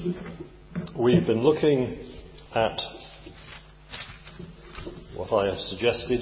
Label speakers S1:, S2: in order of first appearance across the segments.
S1: We've been looking at what I have suggested,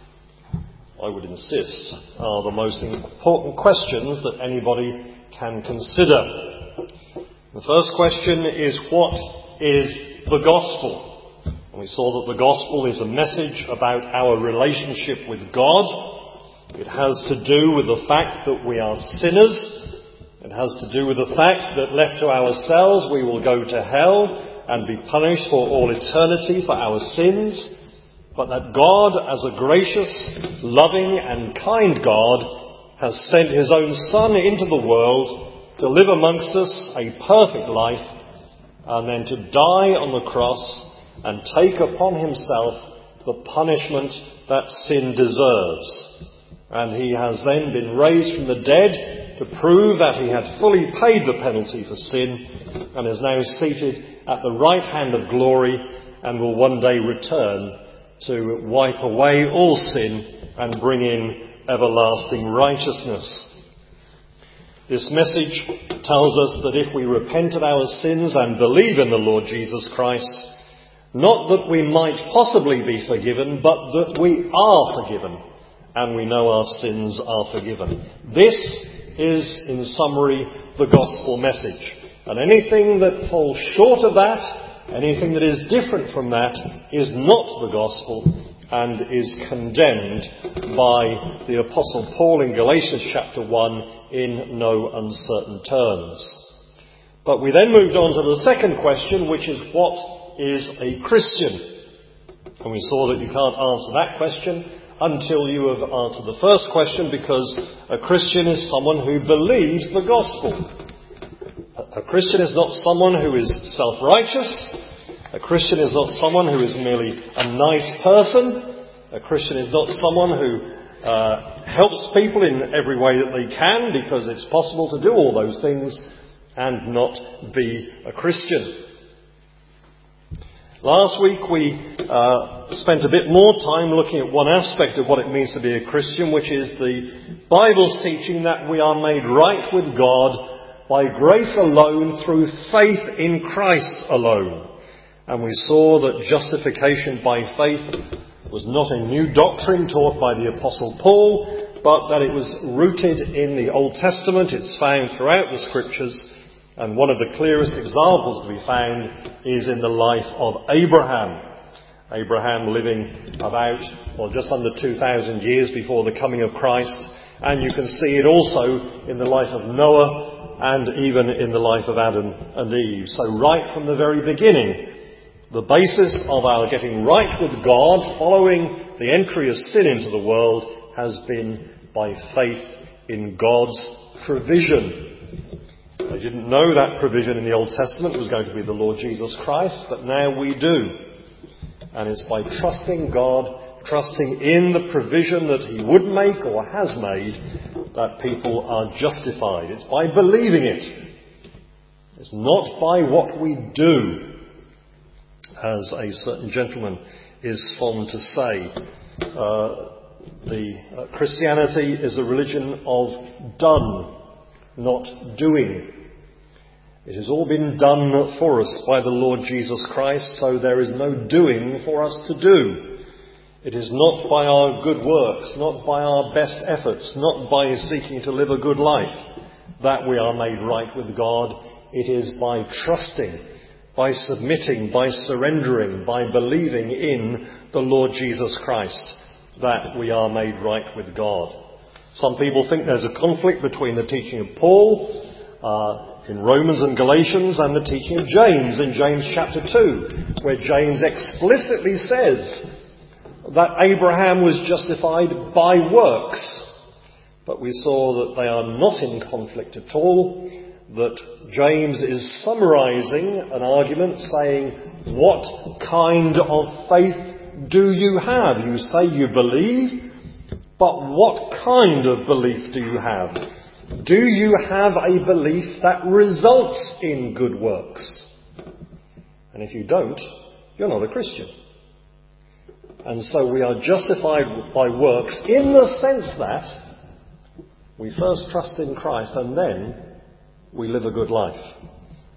S1: I would insist, are the most important questions that anybody can consider. The first question is, what is the gospel? And we saw that the gospel is a message about our relationship with God. It has to do with the fact that we are sinners. It has to do with the fact that left to ourselves we will go to hell and be punished for all eternity for our sins, but that God, as a gracious, loving and kind God, has sent his own Son into the world to live amongst us a perfect life and then to die on the cross and take upon himself the punishment that sin deserves. And he has then been raised from the dead to prove that he had fully paid the penalty for sin and is now seated at the right hand of glory and will one day return to wipe away all sin and bring in everlasting righteousness. This message tells us that if we repent of our sins and believe in the Lord Jesus Christ, not that we might possibly be forgiven, but that we are forgiven and we know our sins are forgiven. This is, in summary, the gospel message. And anything that falls short of that, anything that is different from that, is not the gospel and is condemned by the Apostle Paul in Galatians chapter 1 in no uncertain terms. But we then moved on to the second question, which is, what is a Christian? And we saw that you can't answer that question until you have answered the first question, because a Christian is someone who believes the gospel. A Christian is not someone who is self-righteous. A Christian is not someone who is merely a nice person. A Christian is not someone who helps people in every way that they can, because it's possible to do all those things and not be a Christian. Last week we spent a bit more time looking at one aspect of what it means to be a Christian, which is the Bible's teaching that we are made right with God by grace alone, through faith in Christ alone. And we saw that justification by faith was not a new doctrine taught by the Apostle Paul, but that it was rooted in the Old Testament. It's found throughout the Scriptures. And one of the clearest examples to be found is in the life of Abraham. Abraham living about, just under 2,000 years before the coming of Christ. And you can see it also in the life of Noah and even in the life of Adam and Eve. So right from the very beginning, the basis of our getting right with God following the entry of sin into the world has been by faith in God's provision. They didn't know that provision in the Old Testament was going to be the Lord Jesus Christ, but now we do. And it's by trusting God, trusting in the provision that he would make or has made, that people are justified. It's by believing it. It's not by what we do, as a certain gentleman is fond to say. Christianity is a religion of done, not doing. It has all been done for us by the Lord Jesus Christ, so there is no doing for us to do. It is not by our good works, not by our best efforts, not by seeking to live a good life that we are made right with God. It is by trusting, by submitting, by surrendering, by believing in the Lord Jesus Christ that we are made right with God. Some people think there's a conflict between the teaching of Paul in Romans and Galatians and the teaching of James in James chapter 2, where James explicitly says that Abraham was justified by works. But we saw that they are not in conflict at all, that James is summarising an argument saying, what kind of faith do you have? You say you believe, but what kind of belief do you have? Do you have a belief that results in good works? And if you don't, you're not a Christian. And so we are justified by works in the sense that we first trust in Christ and then we live a good life.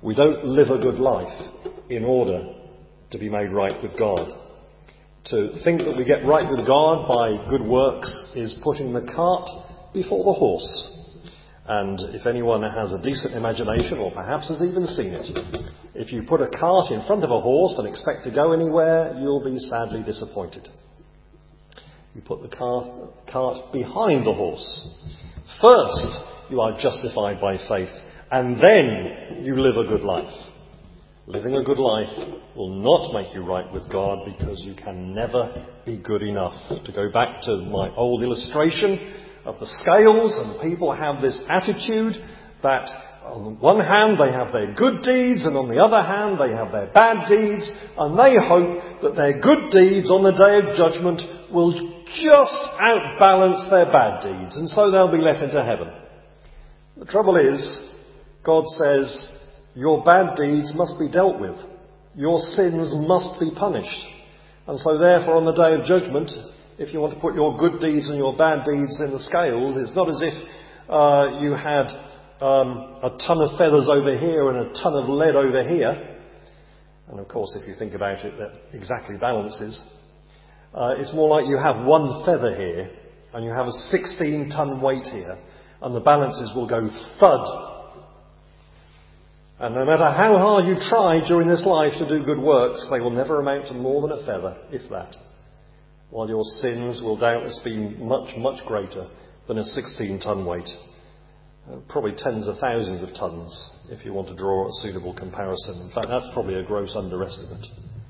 S1: We don't live a good life in order to be made right with God. To think that we get right with God by good works is putting the cart before the horse. And if anyone has a decent imagination, or perhaps has even seen it, if you put a cart in front of a horse and expect to go anywhere, you'll be sadly disappointed. You put the cart behind the horse. First, you are justified by faith, and then you live a good life. Living a good life will not make you right with God, because you can never be good enough. To go back to my old illustration of the scales, and people have this attitude that on one hand they have their good deeds, and on the other hand they have their bad deeds, and they hope that their good deeds on the day of judgment will just outbalance their bad deeds, and so they'll be let into heaven. The trouble is, God says, your bad deeds must be dealt with. Your sins must be punished. And so therefore on the day of judgment, if you want to put your good deeds and your bad deeds in the scales, it's not as if you had a ton of feathers over here and a ton of lead over here. And of course, if you think about it, that exactly balances. It's more like you have one feather here and you have a 16-ton weight here, and the balances will go thud. And no matter how hard you try during this life to do good works, they will never amount to more than a feather, if that. While your sins will doubtless be much, much greater than a 16-ton weight. Probably tens of thousands of tons, if you want to draw a suitable comparison. In fact, that's probably a gross underestimate.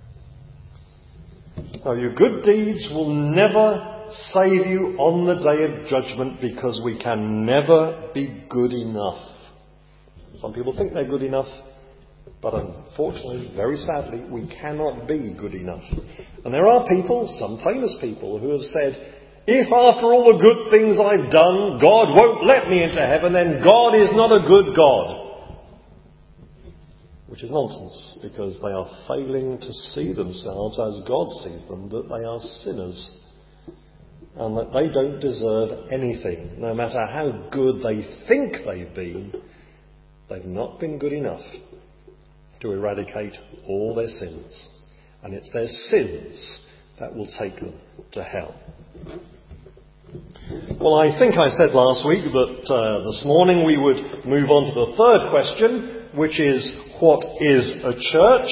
S1: Now, your good deeds will never save you on the day of judgment, because we can never be good enough. Some people think they're good enough, but unfortunately, very sadly, we cannot be good enough. And there are people, some famous people, who have said, if after all the good things I've done, God won't let me into heaven, then God is not a good God. Which is nonsense, because they are failing to see themselves as God sees them, that they are sinners, and that they don't deserve anything. No matter how good they think they've been, they've not been good enough to eradicate all their sins. And it's their sins that will take them to hell. Well, I think I said last week that this morning we would move on to the third question, which is, what is a church?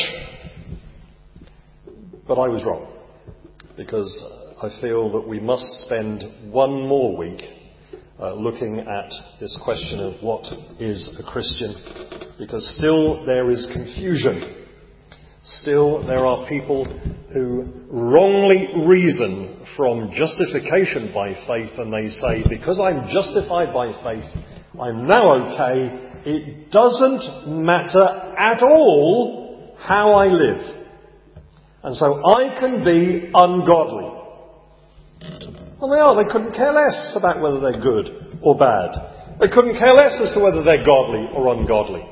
S1: But I was wrong, because I feel that we must spend one more week looking at this question of what is a Christian, because still there is confusion. Still there are people who wrongly reason from justification by faith, and they say, because I'm justified by faith, I'm now okay. It doesn't matter at all how I live. And so I can be ungodly. Well, they are. They couldn't care less about whether they're good or bad. They couldn't care less as to whether they're godly or ungodly.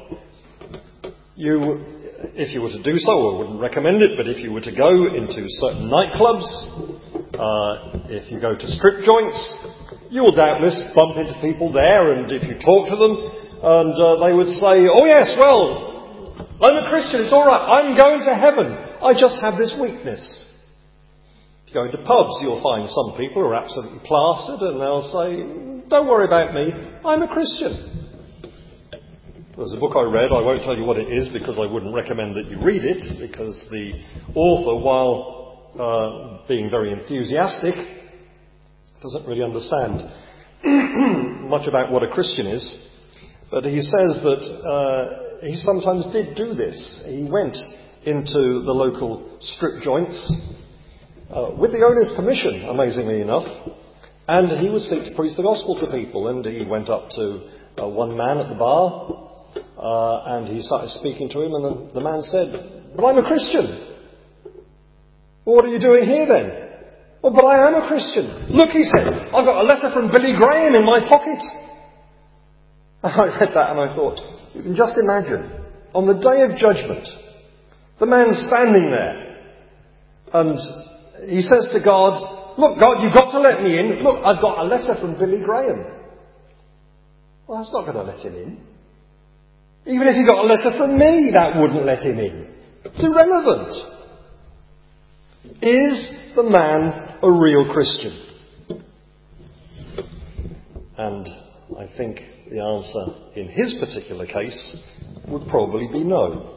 S1: If you were to do so, I wouldn't recommend it, but if you were to go into certain nightclubs, if you go to strip joints, you will doubtless bump into people there, and if you talk to them, and they would say, oh yes, well, I'm a Christian, it's all right, I'm going to heaven, I just have this weakness. If you go into pubs, you'll find some people who are absolutely plastered, and they'll say, don't worry about me, I'm a Christian. There's a book I read, I won't tell you what it is because I wouldn't recommend that you read it, because the author, while being very enthusiastic, doesn't really understand much about what a Christian is. But he says that he sometimes did do this. He went into the local strip joints with the owner's permission, amazingly enough, and he would seek to preach the gospel to people. And he went up to one man at the bar, and he started speaking to him, and the man said, but I'm a Christian. Well, what are you doing here then? Oh, but I am a Christian. Look, he said, I've got a letter from Billy Graham in my pocket. And I read that and I thought, you can just imagine, on the day of judgment, the man standing there, and he says to God, look, God, you've got to let me in. Look, I've got a letter from Billy Graham. Well, that's not going to let him in. Even if he got a letter from me, that wouldn't let him in. It's irrelevant. Is the man a real Christian? And I think the answer in his particular case would probably be no.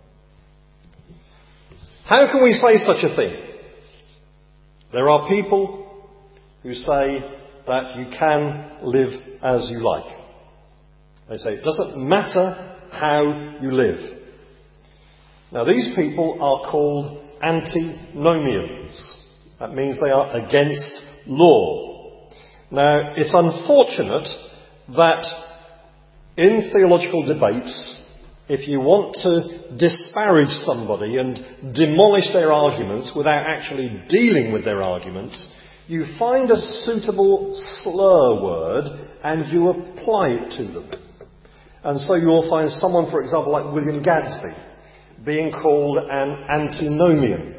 S1: How can we say such a thing? There are people who say that you can live as you like. They say it doesn't matter how you live. Now these people are called antinomians. That means they are against law. Now it's unfortunate that in theological debates, if you want to disparage somebody and demolish their arguments without actually dealing with their arguments, you find a suitable slur word and you apply it to them. And so you'll find someone, for example, like William Gadsby, being called an antinomian.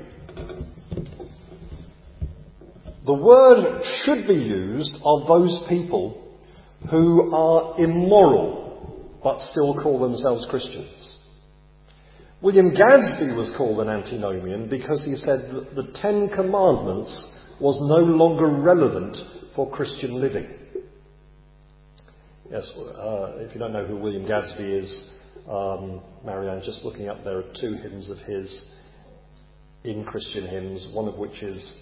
S1: The word should be used of those people who are immoral but still call themselves Christians. William Gadsby was called an antinomian because he said that the Ten Commandments was no longer relevant for Christian living. Yes, if you don't know who William Gadsby is, Marianne's just looking up. There are two hymns of his in Christian hymns, one of which is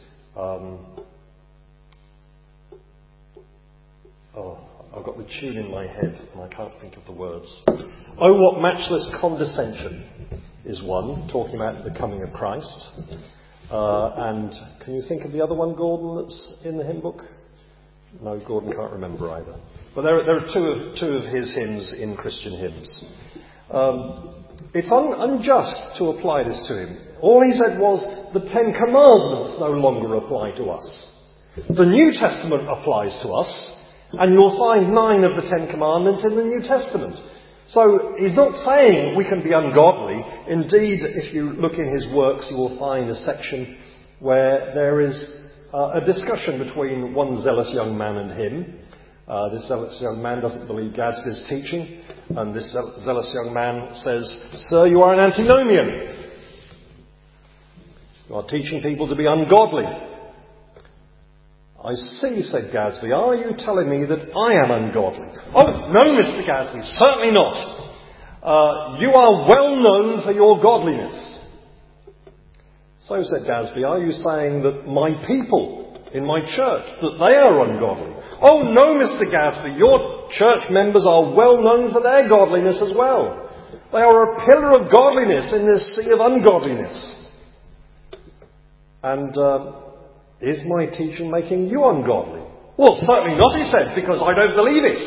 S1: I've got the tune in my head and I can't think of the words. Oh, what matchless condescension is one, talking about the coming of Christ. And can you think of the other one, Gordon, that's in the hymn book? No, Gordon can't remember either. But there are two of his hymns in Christian hymns. It's unjust to apply this to him. All he said was the Ten Commandments no longer apply to us. The New Testament applies to us. And you'll find 9 of the 10 Commandments in the New Testament. So he's not saying we can be ungodly. Indeed, if you look in his works, you will find a section where there is a discussion between one zealous young man and him. This zealous young man doesn't believe Gadsby's teaching. And this zealous young man says, "Sir, you are an antinomian. You are teaching people to be ungodly." "I see," said Gadsby. "Are you telling me that I am ungodly?" "Oh, no, Mr. Gadsby, certainly not. You are well known for your godliness." "So," said Gadsby, "are you saying that my people in my church, that they are ungodly?" "Oh, no, Mr. Gadsby, your church members are well known for their godliness as well. They are a pillar of godliness in this sea of ungodliness." And is my teaching making you ungodly? "Well, certainly not," he said, "because I don't believe it."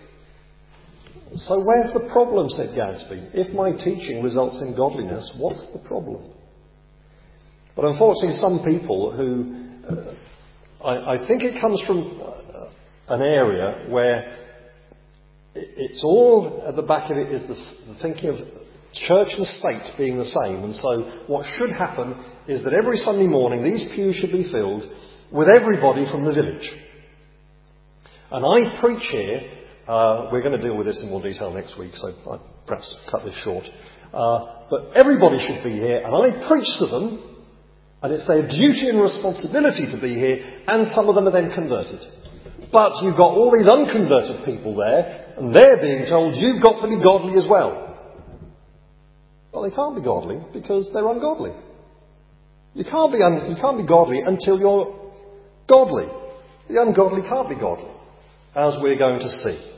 S1: "So where's the problem?" said Gadsby. "If my teaching results in godliness, what's the problem?" But unfortunately, some people who, I think it comes from an area where it's all at the back of it is the thinking of church and state being the same. And so what should happen is that every Sunday morning these pews should be filled with everybody from the village. And I preach here, we're going to deal with this in more detail next week, so I'll perhaps cut this short. But everybody should be here, and I preach to them, and it's their duty and responsibility to be here, and some of them are then converted. But you've got all these unconverted people there, and they're being told you've got to be godly as well. Well, they can't be godly because they're ungodly. You can't be godly until you're godly. The ungodly can't be godly, as we're going to see.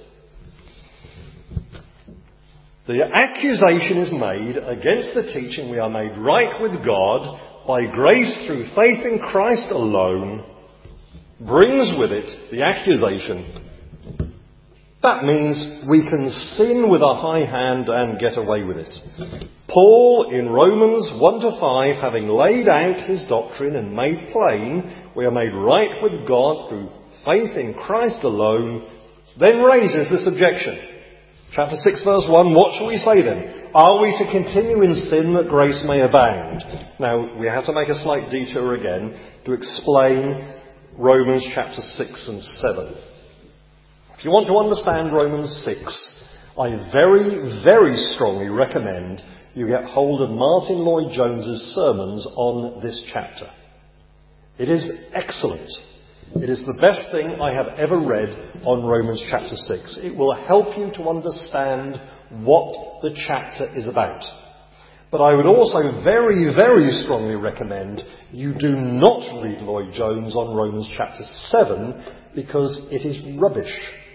S1: The accusation is made against the teaching we are made right with God by grace through faith in Christ alone, brings with it the accusation. That means we can sin with a high hand and get away with it. Paul, in Romans 1-5, having laid out his doctrine and made plain we are made right with God through faith in Christ alone, then raises this objection. Chapter 6, verse 1, what shall we say then? Are we to continue in sin that grace may abound? Now, we have to make a slight detour again to explain Romans chapter 6 and 7. If you want to understand Romans 6, I very, very strongly recommend you get hold of Martin Lloyd-Jones's sermons on this chapter. It is excellent. It is the best thing I have ever read on Romans chapter 6. It will help you to understand what the chapter is about. But I would also very, very strongly recommend you do not read Lloyd-Jones on Romans chapter 7 because it is rubbish.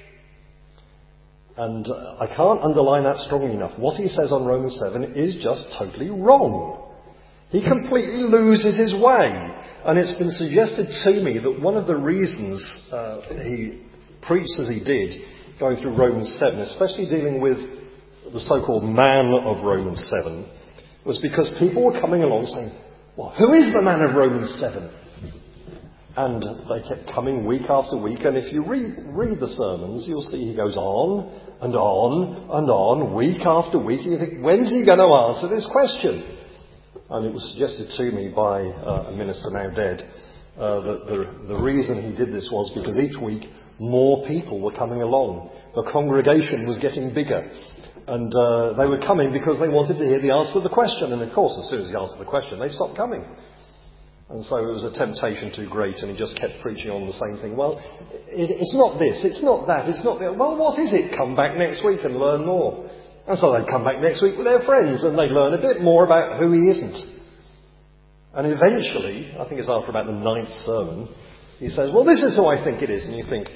S1: And I can't underline that strongly enough. What he says on Romans 7 is just totally wrong. He completely loses his way. And it's been suggested to me that one of the reasons he preached as he did, going through Romans 7, especially dealing with the so-called man of Romans 7, was because people were coming along saying, well, who is the man of Romans 7? And they kept coming week after week, and if you read the sermons, you'll see he goes on and on and on, week after week, and you think, when's he going to answer this question? And it was suggested to me by a minister now dead that the reason he did this was because each week more people were coming along. The congregation was getting bigger. And they were coming because they wanted to hear the answer to the question. And of course, as soon as he answered the question, they stopped coming. And so it was a temptation too great, and he just kept preaching on the same thing. Well, it's not this, it's not that, it's not the... Well, what is it? Come back next week and learn more. And so they'd come back next week with their friends, and they'd learn a bit more about who he isn't. And eventually, I think it's after about the 9th sermon, he says, well, this is who I think it is. And you think,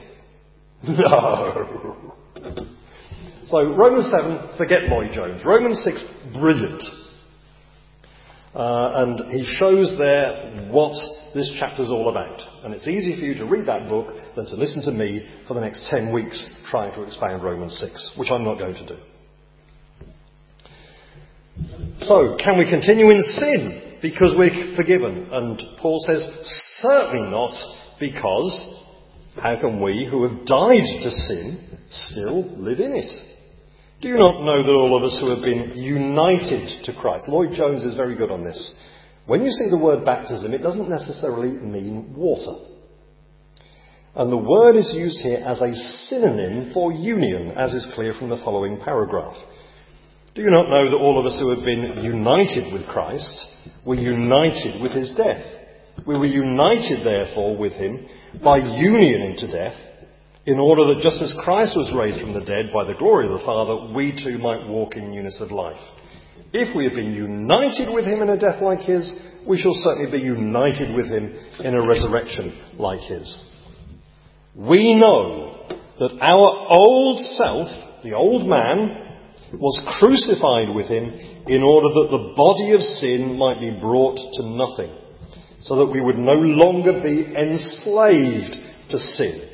S1: no. So Romans 7, forget Lloyd-Jones. Romans 6, brilliant. And he shows there what this chapter's all about. And it's easy for you to read that book than to listen to me for the next 10 weeks trying to expound Romans 6, which I'm not going to do. So, can we continue in sin because we're forgiven? And Paul says, certainly not, because how can we who have died to sin still live in it? Do you not know that all of us who have been united to Christ... Lloyd-Jones is very good on this. When you see the word baptism, it doesn't necessarily mean water. And the word is used here as a synonym for union, as is clear from the following paragraph. Do you not know that all of us who have been united with Christ were united with his death? We were united, therefore, with him by union into death, in order that just as Christ was raised from the dead by the glory of the Father, we too might walk in newness of life. If we have been united with him in a death like his, we shall certainly be united with him in a resurrection like his. We know that our old self, the old man, was crucified with him in order that the body of sin might be brought to nothing, so that we would no longer be enslaved to sin.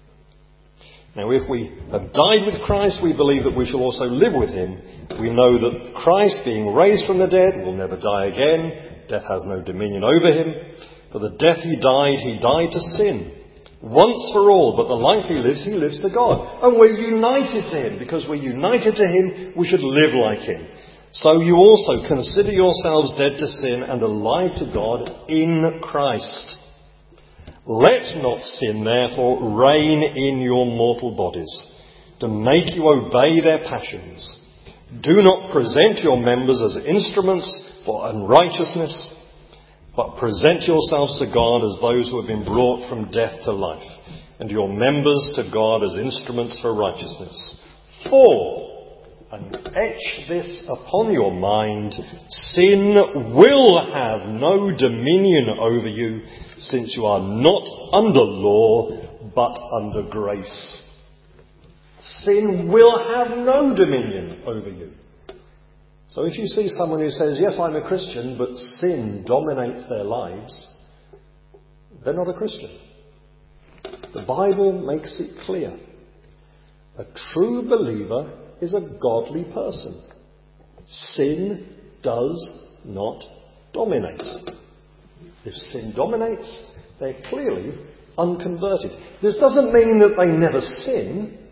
S1: Now, if we have died with Christ, we believe that we shall also live with him. We know that Christ, being raised from the dead, will never die again. Death has no dominion over him. For the death he died to sin. Once for all, but the life he lives to God. And we're united to him. Because we're united to him, we should live like him. So you also consider yourselves dead to sin and alive to God in Christ. Let not sin, therefore, reign in your mortal bodies, to make you obey their passions. Do not present your members as instruments for unrighteousness, but present yourselves to God as those who have been brought from death to life, and your members to God as instruments for righteousness. For, and etch this upon your mind, sin will have no dominion over you, since you are not under law, but under grace. Sin will have no dominion over you. So if you see someone who says, yes, I'm a Christian, but sin dominates their lives, they're not a Christian. The Bible makes it clear. A true believer is a godly person. Sin does not dominate. If sin dominates, they're clearly unconverted. This doesn't mean that they never sin.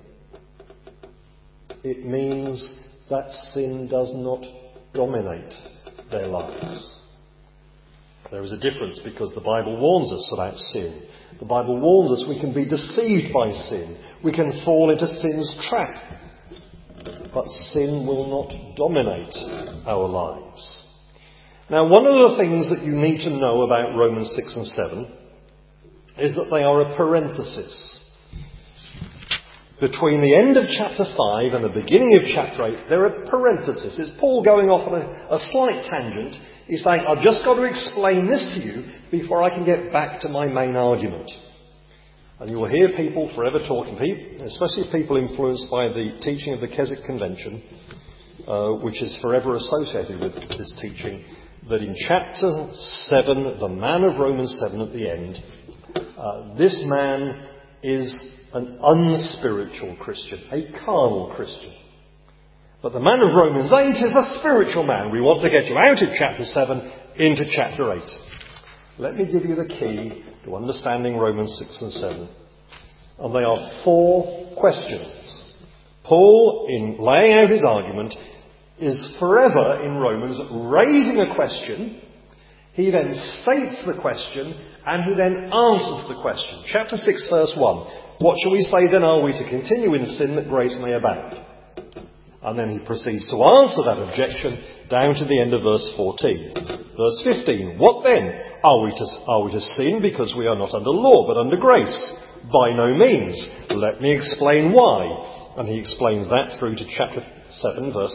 S1: It means that sin does not dominate their lives. There is a difference because the Bible warns us about sin. The Bible warns us we can be deceived by sin. We can fall into sin's trap. but sin will not dominate our lives. Now, one of the things that you need to know about Romans 6 and 7 is that they are a parenthesis. Between the end of chapter 5 and the beginning of chapter 8, they're a parenthesis. It's Paul going off on a slight tangent. He's saying, I've just got to explain this to you before I can get back to my main argument. And you will hear people forever talking, especially people influenced by the teaching of the Keswick Convention, which is forever associated with this teaching, that in chapter 7, the man of Romans 7 at the end, this man is an unspiritual Christian, a carnal Christian. But the man of Romans 8 is a spiritual man. We want to get you out of chapter 7 into chapter 8. Let me give you the key to understanding Romans 6 and 7. And they are 4 questions. Paul, in laying out his argument, is forever in Romans raising a question. He then states the question, and he then answers the question. Chapter 6, verse 1. What shall we say then? Are we to continue in sin that grace may abound? And then he proceeds to answer that objection down to the end of verse 14. Verse 15. What then? Are we to sin because we are not under law but under grace? By no means. Let me explain why. And he explains that through to chapter 7 verse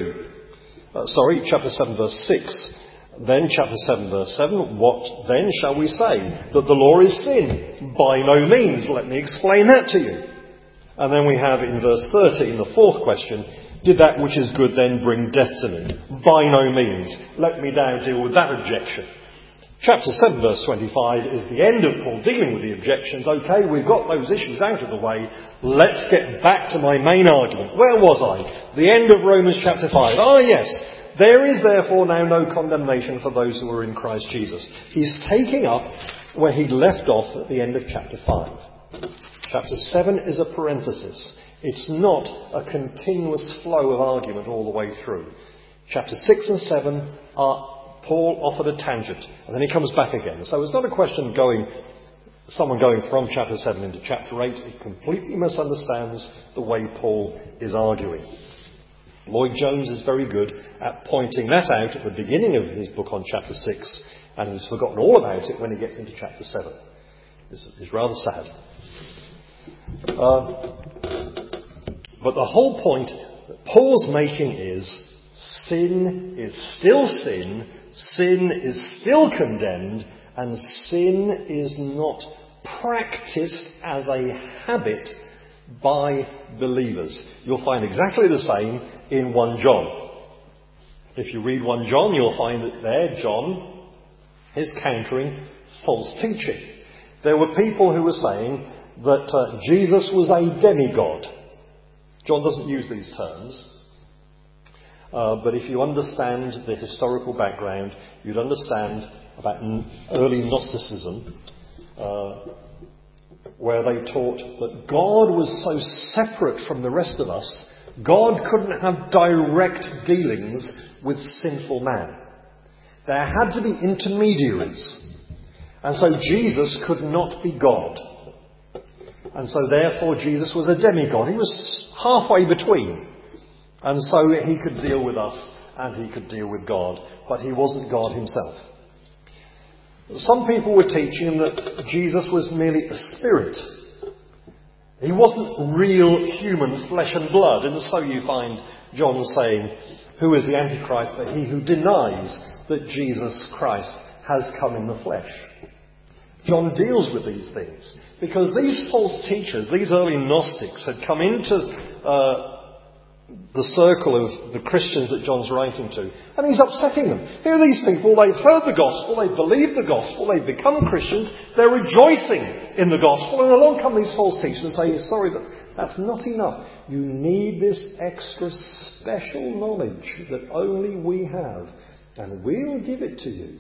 S1: 7 verse 6. Then chapter 7 verse 7, what then shall we say? That the law is sin? By no means. Let me explain that to you. And then we have in verse 13, the 4th question, did that which is good then bring death to me? By no means. Let me now deal with that objection. Chapter 7 verse 25 is the end of Paul dealing with the objections. Okay, we've got those issues out of the way. Let's get back to my main argument. Where was I? The end of Romans chapter 5. Ah, yes. There is therefore now no condemnation for those who are in Christ Jesus. He's taking up where he left off at the end of chapter 5. Chapter 7 is a parenthesis. It's not a continuous flow of argument all the way through. Chapter 6 and 7 are Paul offered a tangent, and then he comes back again. So it's not a question of someone going from chapter 7 into chapter 8. It completely misunderstands the way Paul is arguing. Lloyd Jones is very good at pointing that out at the beginning of his book on chapter 6, and he's forgotten all about it when he gets into chapter 7. It's rather sad. But the whole point that Paul's making is sin is still sin is still condemned, and sin is not practiced as a habit by believers. You'll find exactly the same in 1 John. If you read 1 John, you'll find that there John is countering false teaching. There were people who were saying that Jesus was a demigod. John doesn't use these terms. But if you understand the historical background, you'd understand about early Gnosticism, where they taught that God was so separate from the rest of us, God couldn't have direct dealings with sinful man. There had to be intermediaries. And so Jesus could not be God. And so therefore Jesus was a demigod. He was halfway between. And so he could deal with us and he could deal with God. But he wasn't God himself. Some people were teaching that Jesus was merely a spirit. He wasn't real human flesh and blood. And so you find John saying, who is the Antichrist but he who denies that Jesus Christ has come in the flesh? John deals with these things because these false teachers, these early Gnostics, had come into the circle of the Christians that John's writing to, and he's upsetting them. Here are these people, they've heard the gospel, they've believed the gospel, they've become Christians, they're rejoicing in the gospel, and along come these false teachers and say, sorry, that's not enough. You need this extra special knowledge that only we have, and we'll give it to you.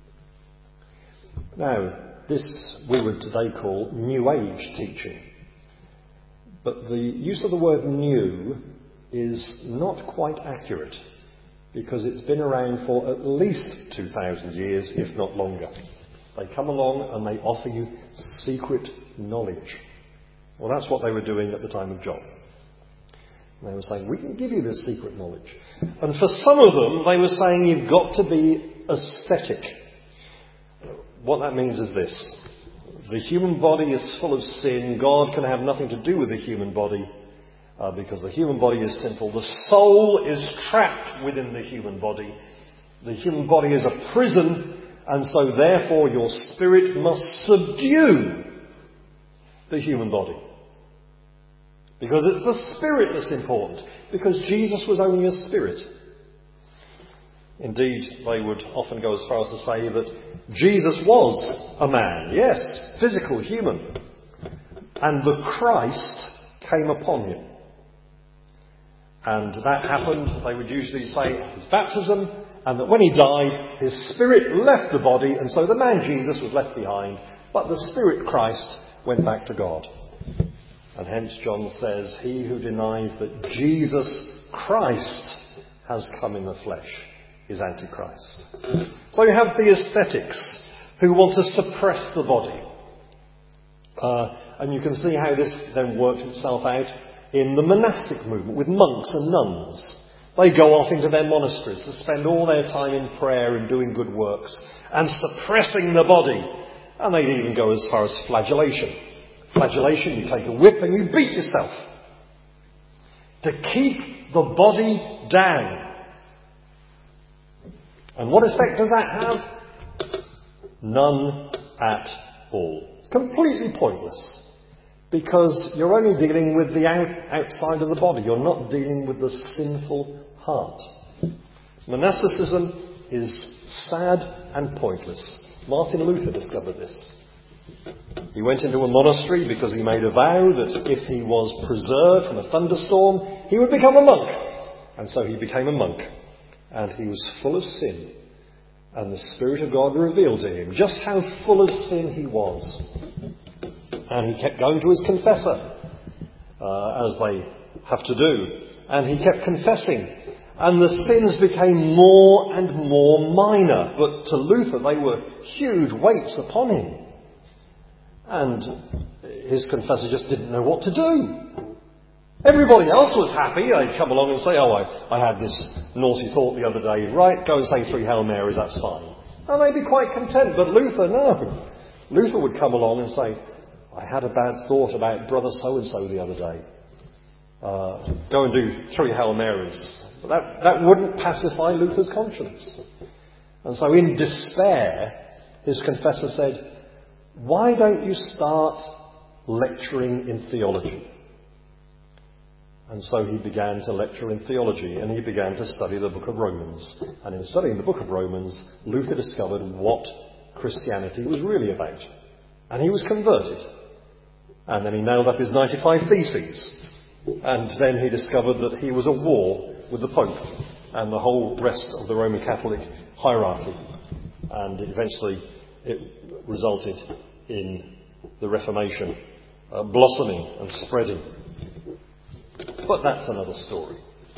S1: Now, this we would today call New Age teaching. But the use of the word new is not quite accurate, because it's been around for at least 2,000 years, if not longer. They come along and they offer you secret knowledge. Well, that's what they were doing at the time of John. They were saying, we can give you this secret knowledge. And for some of them, they were saying, you've got to be ascetic. What that means is this. The human body is full of sin. God can have nothing to do with the human body because the human body is sinful. The soul is trapped within the human body. The human body is a prison, and so therefore your spirit must subdue the human body. Because it's the spirit that's important. Because Jesus was only a spirit. Indeed, they would often go as far as to say that Jesus was a man. Yes, physical, human. And the Christ came upon him. And that happened, they would usually say, at his baptism, and that when he died, his spirit left the body, and so the man Jesus was left behind, but the spirit Christ went back to God. And hence John says, he who denies that Jesus Christ has come in the flesh is Antichrist. So you have the ascetics who want to suppress the body. And you can see how this then worked itself out in the monastic movement with monks and nuns. They go off into their monasteries to spend all their time in prayer and doing good works and suppressing the body. And they'd even go as far as flagellation. Flagellation, you take a whip and you beat yourself to keep the body down. And what effect does that have? None at all. It's completely pointless. Because you're only dealing with the outside of the body. You're not dealing with the sinful heart. Monasticism is sad and pointless. Martin Luther discovered this. He went into a monastery because he made a vow that if he was preserved from a thunderstorm, he would become a monk. And so he became a monk. And he was full of sin. And the Spirit of God revealed to him just how full of sin he was. And he kept going to his confessor, as they have to do. And he kept confessing. And the sins became more and more minor. But to Luther, they were huge weights upon him. And his confessor just didn't know what to do. Everybody else was happy. They'd come along and say, I had this naughty thought the other day. Right, go and say 3 Hail Marys, that's fine. And they'd be quite content. But Luther, no. Luther would come along and say, I had a bad thought about brother so-and-so the other day. Go and do 3 Hail Marys. But that wouldn't pacify Luther's conscience. And so in despair, his confessor said, why don't you start lecturing in theology? And so he began to lecture in theology, and he began to study the book of Romans. And in studying the book of Romans, Luther discovered what Christianity was really about. And he was converted. And then he nailed up his 95 Theses. And then he discovered that he was at war with the Pope and the whole rest of the Roman Catholic hierarchy. And eventually it resulted in the Reformation blossoming and spreading. But that's another story.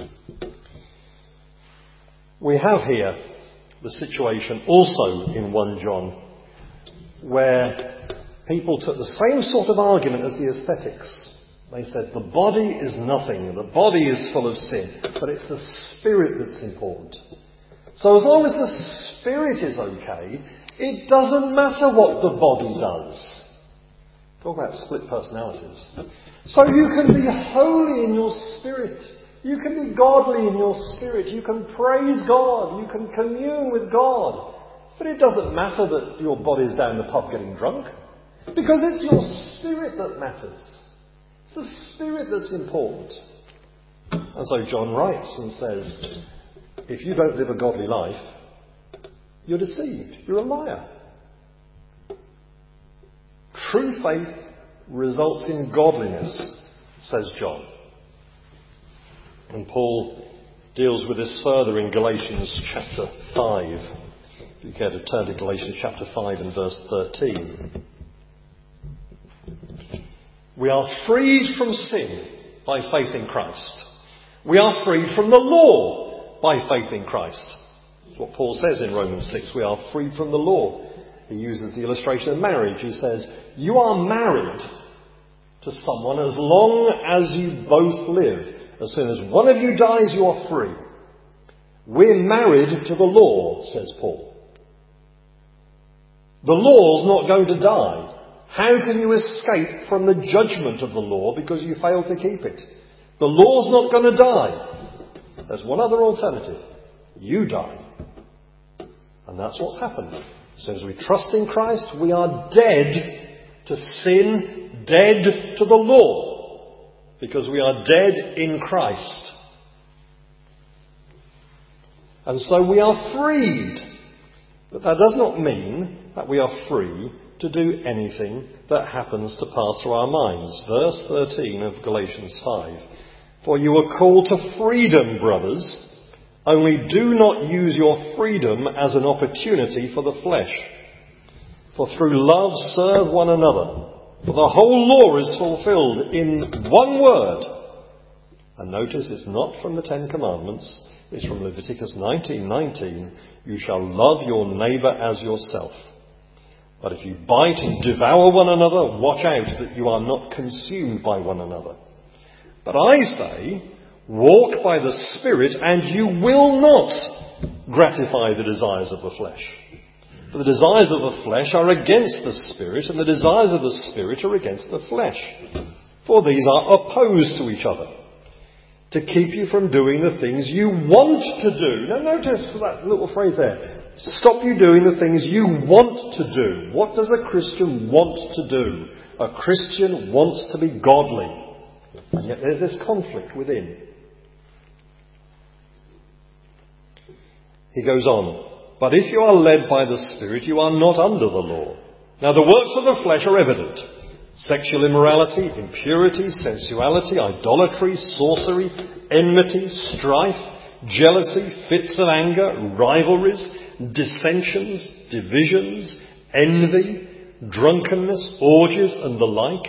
S1: We have here the situation also in 1 John where people took the same sort of argument as the ascetics. They said the body is nothing, the body is full of sin, but it's the spirit that's important. So as long as the spirit is okay, it doesn't matter what the body does. Talk about split personalities. So you can be holy in your spirit. You can be godly in your spirit. You can praise God. You can commune with God. But it doesn't matter that your body's down the pub getting drunk. Because it's your spirit that matters. It's the spirit that's important. And so John writes and says, if you don't live a godly life, you're deceived. You're a liar. True faith results in godliness, says John. And Paul deals with this further in Galatians chapter 5. If you care to turn to Galatians chapter 5 and verse 13. We are freed from sin by faith in Christ. We are freed from the law by faith in Christ. That's what Paul says in Romans 6. We are freed from the law. He uses the illustration of marriage. He says, you are married to someone as long as you both live. As soon as one of you dies, you are free. We're married to the law, says Paul. The law's not going to die. How can you escape from the judgment of the law because you fail to keep it? The law's not going to die. There's one other alternative. You die. And that's what's happened. So as we trust in Christ, we are dead to sin, dead to the law, because we are dead in Christ. And so we are freed. But that does not mean that we are free to do anything that happens to pass through our minds. Verse 13 of Galatians 5. For you are called to freedom, brothers. Only do not use your freedom as an opportunity for the flesh. For through love serve one another. For the whole law is fulfilled in one word. And notice it's not from the Ten Commandments. It's from Leviticus 19:19. You shall love your neighbour as yourself. But if you bite and devour one another, watch out that you are not consumed by one another. But I say, walk by the Spirit, and you will not gratify the desires of the flesh. For the desires of the flesh are against the Spirit, and the desires of the Spirit are against the flesh. For these are opposed to each other, to keep you from doing the things you want to do. Now notice that little phrase there. Stop you doing the things you want to do. What does a Christian want to do? A Christian wants to be godly. And yet there's this conflict within. He goes on. But if you are led by the Spirit, you are not under the law. Now the works of the flesh are evident. Sexual immorality, impurity, sensuality, idolatry, sorcery, enmity, strife, jealousy, fits of anger, rivalries, dissensions, divisions, envy, drunkenness, orgies, and the like.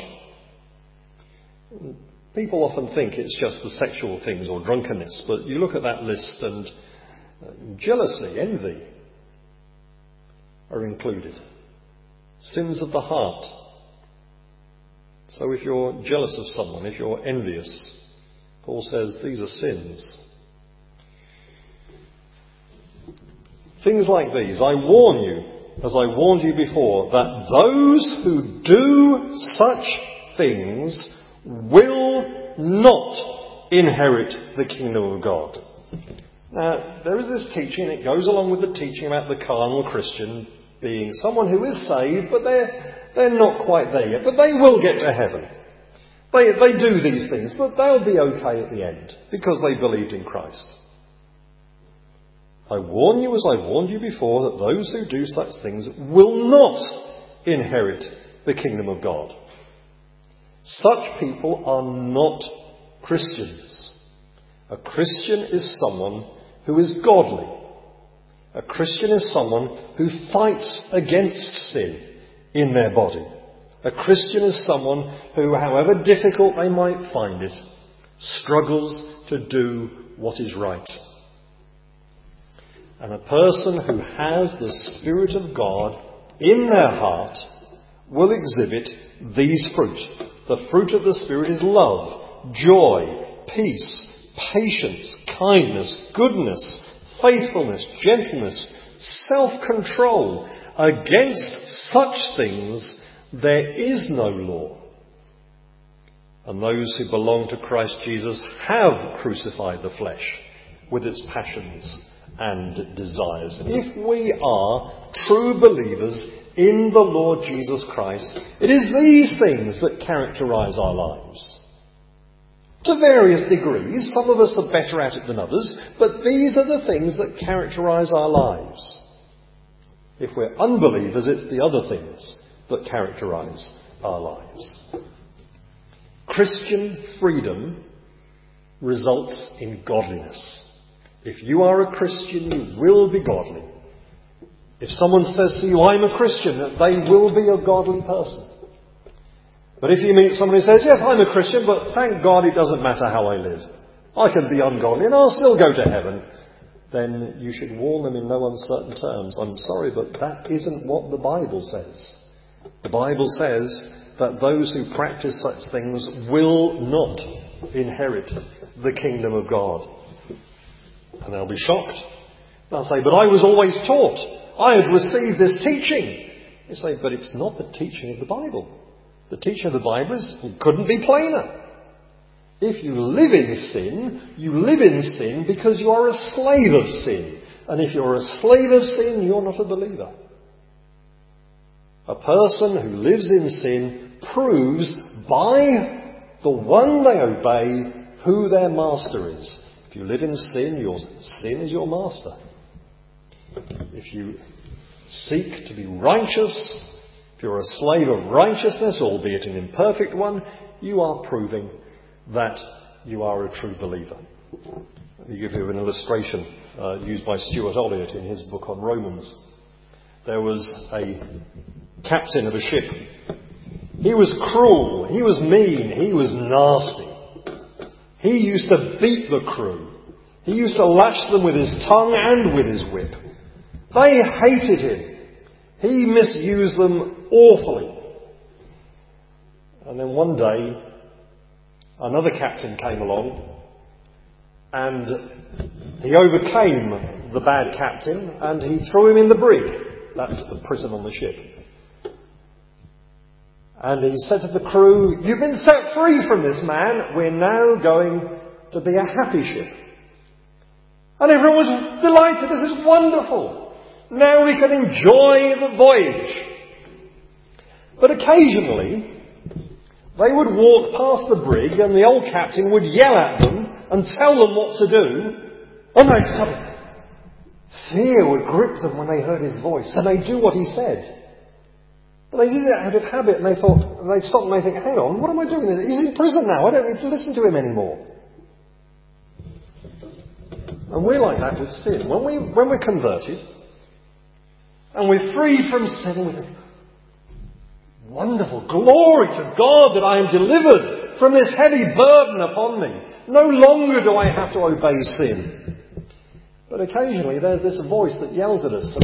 S1: People often think it's just the sexual things or drunkenness, but you look at that list and jealousy, envy are included. Sins of the heart. So if you're jealous of someone, if you're envious, Paul says these are sins. Things like these, I warn you, as I warned you before, that those who do such things will not inherit the kingdom of God. Now, there is this teaching, it goes along with the teaching about the carnal Christian being someone who is saved, but they're not quite there yet, but they will get to heaven. They do these things, but they'll be okay at the end, because they believed in Christ. I warn you, as I warned you before, that those who do such things will not inherit the kingdom of God. Such people are not Christians. A Christian is someone who is godly. A Christian is someone who fights against sin in their body. A Christian is someone who, however difficult they might find it, struggles to do what is right. And a person who has the Spirit of God in their heart will exhibit these fruit. The fruit of the Spirit is love, joy, peace, patience, kindness, goodness, faithfulness, gentleness, self-control. Against such things there is no law. And those who belong to Christ Jesus have crucified the flesh with its passions and desires. If we are true believers in the Lord Jesus Christ, it is these things that characterize our lives. To various degrees, some of us are better at it than others, but these are the things that characterize our lives. If we're unbelievers, it's the other things that characterize our lives. Christian freedom results in godliness. If you are a Christian, you will be godly. If someone says to you, I'm a Christian, they will be a godly person. But if you meet someone who says, yes, I'm a Christian, but thank God it doesn't matter how I live. I can be ungodly and I'll still go to heaven. Then you should warn them in no uncertain terms. I'm sorry, but that isn't what the Bible says. The Bible says that those who practice such things will not inherit the kingdom of God. And they'll be shocked. They'll say, but I was always taught. I had received this teaching. You say, but it's not the teaching of the Bible. The teaching of the Bible couldn't be plainer. If you live in sin, you live in sin because you are a slave of sin. And if you're a slave of sin, you're not a believer. A person who lives in sin proves by the one they obey who their master is. If you live in sin, your sin is your master. If you seek to be righteous, if you're a slave of righteousness, albeit an imperfect one, you are proving that you are a true believer. Let me give you an illustration used by Stuart Olliott in his book on Romans. There was a captain of a ship. He was cruel, he was mean, he was nasty. He used to beat the crew. He used to lash them with his tongue and with his whip. They hated him. He misused them awfully. And then one day, another captain came along and he overcame the bad captain and he threw him in the brig. That's the prison on the ship. And he said to the crew, you've been set free from this man. We're now going to be a happy ship. And everyone was delighted. This is wonderful. Now we can enjoy the voyage. But occasionally, they would walk past the brig and the old captain would yell at them and tell them what to do. And then suddenly, fear would grip them when they heard his voice and they'd do what he said. But they did it out of habit and they stopped and they think, hang on, what am I doing? He's in prison now. I don't need to listen to him anymore. And we're like that with sin. When we're converted and we're freed from sin, we think, wonderful, glory to God that I am delivered from this heavy burden upon me. No longer do I have to obey sin. But occasionally there's this voice that yells at us.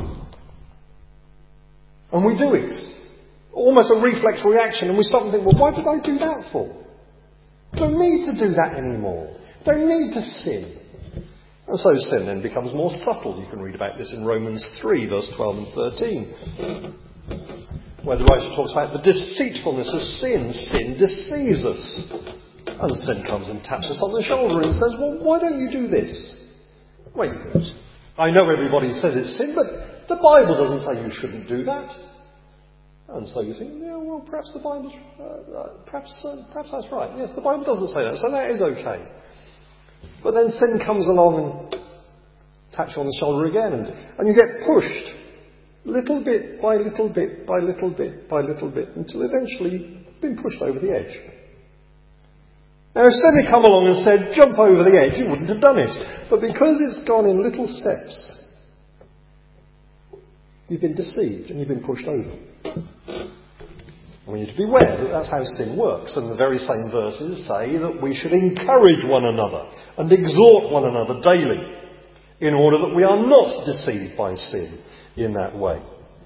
S1: And we do it. Almost a reflex reaction. And we stop and think, well, why did I do that for? I don't need to do that anymore. I don't need to sin. And so sin then becomes more subtle. You can read about this in Romans 3, verse 12 and 13. Where the writer talks about the deceitfulness of sin. Sin deceives us. And sin comes and taps us on the shoulder and says, well, why don't you do this? Wait a minute. I know everybody says it's sin, but the Bible doesn't say you shouldn't do that. And so you think, yeah, well, perhaps the Bible, perhaps that's right. Yes, the Bible doesn't say that, so that is okay. But then sin comes along and taps you on the shoulder again, and you get pushed little bit by little bit by little bit by little bit until eventually you've been pushed over the edge. Now, if sin had come along and said, jump over the edge, you wouldn't have done it. But because it's gone in little steps, you've been deceived and you've been pushed over. We need to be aware that that's how sin works. And the very same verses say that we should encourage one another and exhort one another daily in order that we are not deceived by sin in that way.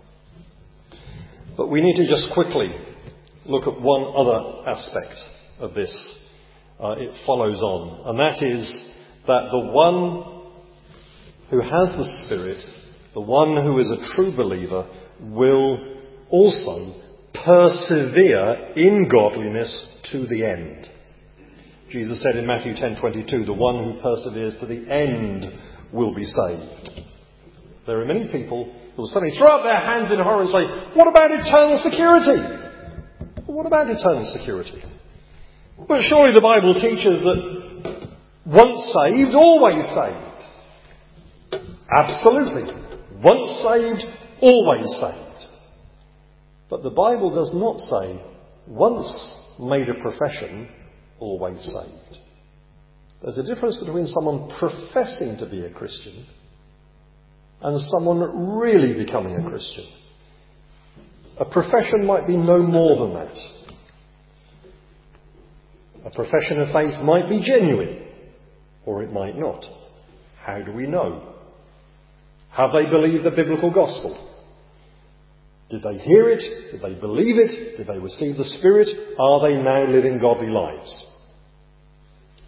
S1: But we need to just quickly look at one other aspect of this. It follows on, and that is that the one who has the Spirit, the one who is a true believer, will also persevere in godliness to the end. Jesus said in Matthew 10:22, the one who perseveres to the end will be saved. There are many people who will suddenly throw up their hands in horror and say, what about eternal security? Well, what about eternal security? But surely the Bible teaches that once saved, always saved. Absolutely. Once saved, always saved. But the Bible does not say, once made a profession, always saved. There's a difference between someone professing to be a Christian and someone really becoming a Christian. A profession might be no more than that. A profession of faith might be genuine, or it might not. How do we know? Have they believed the biblical gospel? Did they hear it? Did they believe it? Did they receive the Spirit? Are they now living godly lives?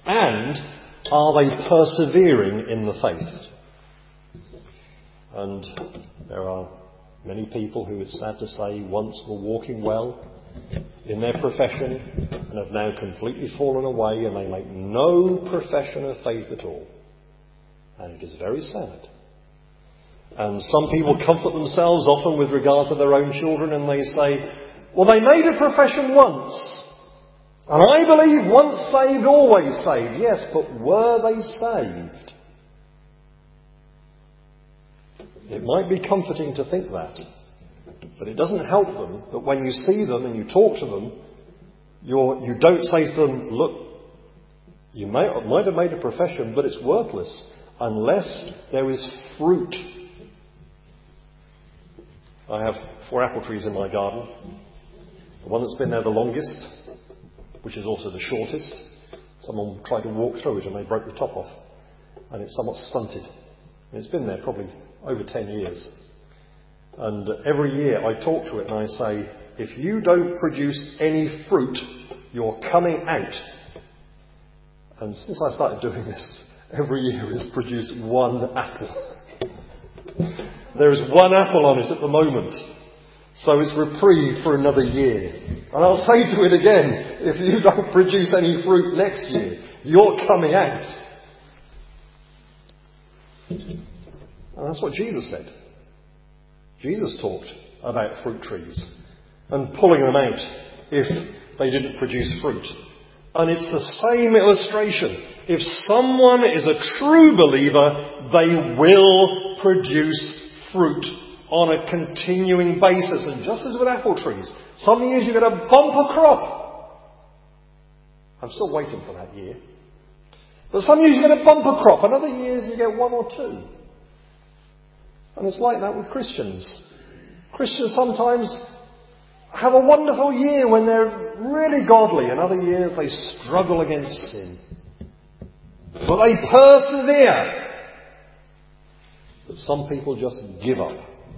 S1: And are they persevering in the faith? And there are many people who, it's sad to say, once were walking well in their profession and have now completely fallen away, and they make no profession of faith at all. And it is very sad. And some people comfort themselves often with regard to their own children, and they say, well, they made a profession once. And I believe once saved, always saved. Yes, but were they saved? It might be comforting to think that, but it doesn't help them that when you see them and you talk to them, you don't say to them, look, you might have made a profession, but it's worthless unless there is fruit. I have 4 apple trees in my garden. The one that's been there the longest, which is also the shortest, someone tried to walk through it and they broke the top off. And it's somewhat stunted. And it's been there probably over 10 years. And every year I talk to it and I say, if you don't produce any fruit, you're coming out. And since I started doing this, every year it's produced 1 apple. There is 1 apple on it at the moment. So it's reprieve for another year. And I'll say to it again, if you don't produce any fruit next year, you're coming out. And that's what Jesus said. Jesus talked about fruit trees and pulling them out if they didn't produce fruit. And it's the same illustration. If someone is a true believer, they will produce fruit on a continuing basis. And just as with apple trees, some years you get a bumper crop. I'm still waiting for that year. But some years you get a bumper crop, and other years you get 1 or 2. And it's like that with Christians. Christians sometimes have a wonderful year when they're really godly, and other years they struggle against sin. But they persevere. But some people just give up.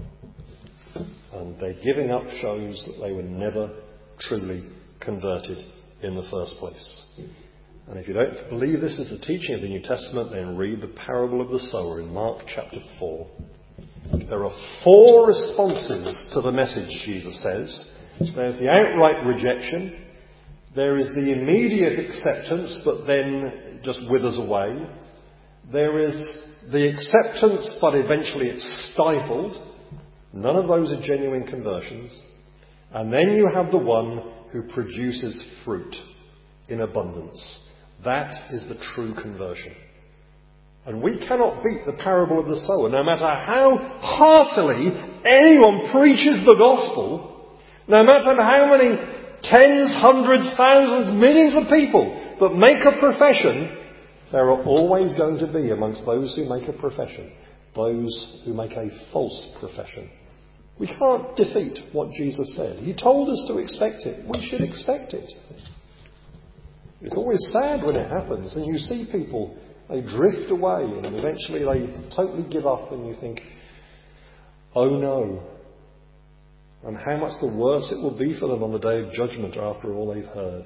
S1: And their giving up shows that they were never truly converted in the first place. And if you don't believe this is the teaching of the New Testament, then read the parable of the sower in Mark chapter 4. There are 4 responses to the message, Jesus says. There's the outright rejection. There is the immediate acceptance, but then just withers away. There is the acceptance, but eventually it's stifled. None of those are genuine conversions. And then you have the one who produces fruit in abundance. That is the true conversion. And we cannot beat the parable of the sower, no matter how heartily anyone preaches the gospel, no matter how many tens, hundreds, thousands, millions of people that make a profession. There are always going to be, amongst those who make a profession, those who make a false profession. We can't defeat what Jesus said. He told us to expect it. We should expect it. It's always sad when it happens, and you see people, they drift away, and eventually they totally give up, and you think, oh no. And how much the worse it will be for them on the day of judgment after all they've heard.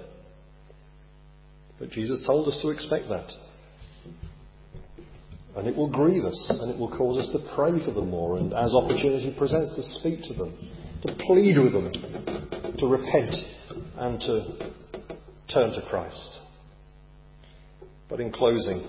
S1: But Jesus told us to expect that. And it will grieve us, and it will cause us to pray for them more, and as opportunity presents, to speak to them, to plead with them, to repent, and to turn to Christ. But in closing,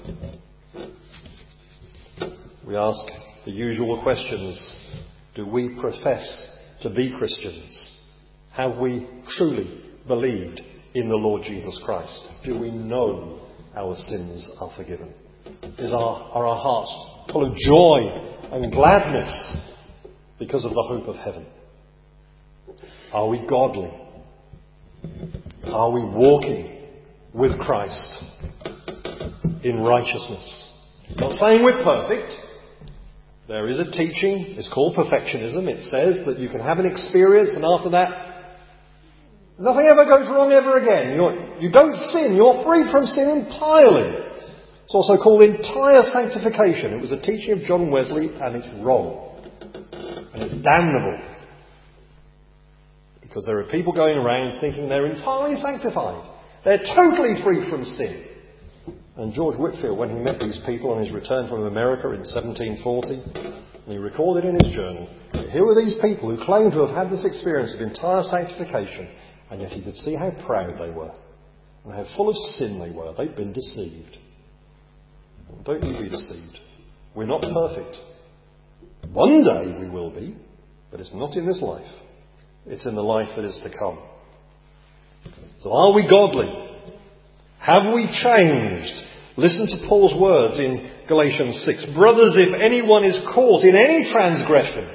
S1: we ask the usual questions. Do we profess to be Christians? Have we truly believed in the Lord Jesus Christ? Do we know our sins are forgiven? Are our hearts full of joy and gladness because of the hope of heaven? Are we godly? Are we walking with Christ in righteousness? Not saying we're perfect. There is a teaching, it's called perfectionism. It says that you can have an experience and after that, nothing ever goes wrong ever again. You don't sin. You're free from sin entirely. It's also called entire sanctification. It was a teaching of John Wesley, and it's wrong. And it's damnable. Because there are people going around thinking they're entirely sanctified. They're totally free from sin. And George Whitefield, when he met these people on his return from America in 1740, and he recorded in his journal, here were these people who claimed to have had this experience of entire sanctification, and yet he could see how proud they were, and how full of sin they were. They'd been deceived. Don't you be deceived. We're not perfect. One day we will be, but it's not in this life. It's in the life that is to come. So are we godly? Have we changed? Listen to Paul's words in Galatians 6. Brothers, if anyone is caught in any transgression,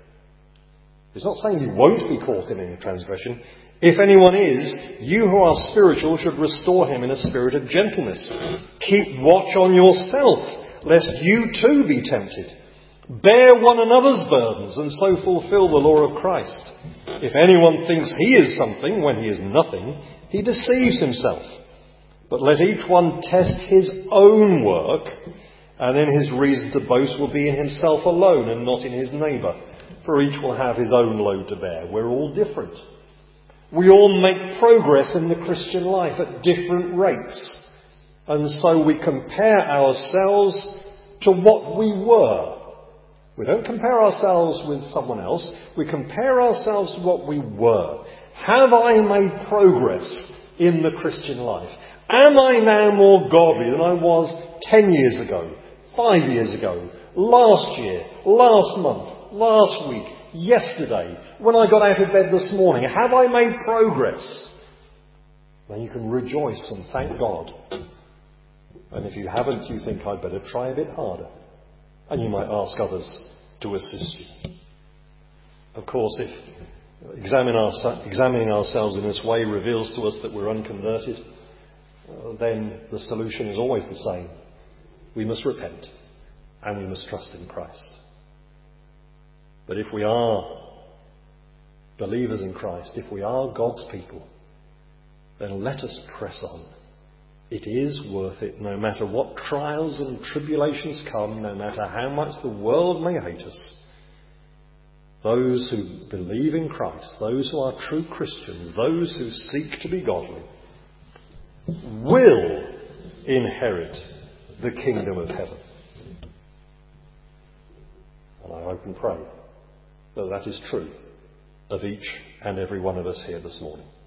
S1: he's not saying you won't be caught in any transgression. If anyone is, you who are spiritual should restore him in a spirit of gentleness. Keep watch on yourself, lest you too be tempted. Bear one another's burdens and so fulfill the law of Christ. If anyone thinks he is something when he is nothing, he deceives himself. But let each one test his own work, and then his reason to boast will be in himself alone and not in his neighbour. For each will have his own load to bear. We're all different. We all make progress in the Christian life at different rates. And so we compare ourselves to what we were. We don't compare ourselves with someone else. We compare ourselves to what we were. Have I made progress in the Christian life? Am I now more godly than I was 10 years ago, 5 years ago, last year, last month, last week, yesterday, when I got out of bed this morning? Have I made progress? Then you can rejoice and thank God. And if you haven't, you think I'd better try a bit harder. And you might ask others to assist you. Of course, if examining ourselves in this way reveals to us that we're unconverted, then the solution is always the same. We must repent and we must trust in Christ. But if we are believers in Christ, if we are God's people, then let us press on. It is worth it, no matter what trials and tribulations come, no matter how much the world may hate us. Those who believe in Christ, those who are true Christians, those who seek to be godly, will inherit the kingdom of heaven. And I hope and pray that that is true of each and every one of us here this morning.